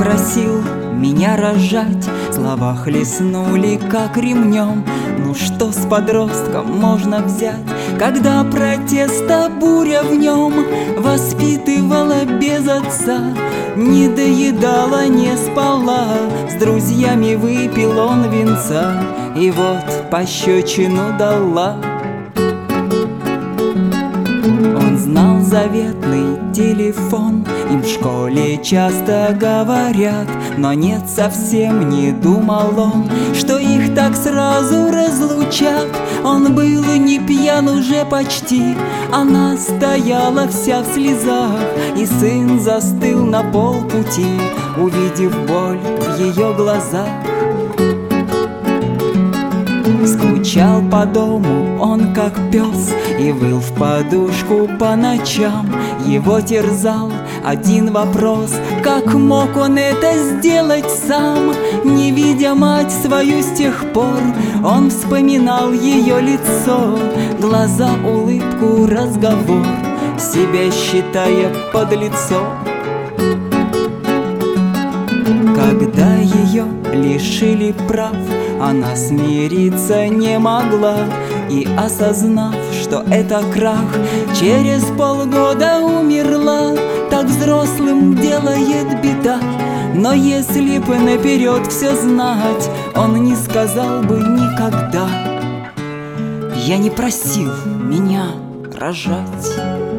просил меня рожать, слова хлестнули как ремнем. Ну что с подростком можно взять, когда протеста буря в нем? Воспитывала без отца, не доедала, не спала, с друзьями выпил он винца, и вот пощечину дала. Он знал заветный телефон, им в школе часто говорят, но нет, совсем не думал он, что их так сразу разлучат. Он был не пьян уже почти, она стояла вся в слезах, и сын застыл на полпути, увидев боль в ее глазах. Скучал по дому он как пес и выл в подушку по ночам. Его терзал один вопрос: как мог он это сделать сам? Не видя мать свою с тех пор, он вспоминал ее лицо, глаза, улыбку, разговор, себя считая подлецом. Когда ее лишили прав, она смириться не могла, и, осознав, что это крах, через полгода умерла. Так взрослым делает беда, но если бы наперед все знать, он не сказал бы никогда: я не просил меня рожать.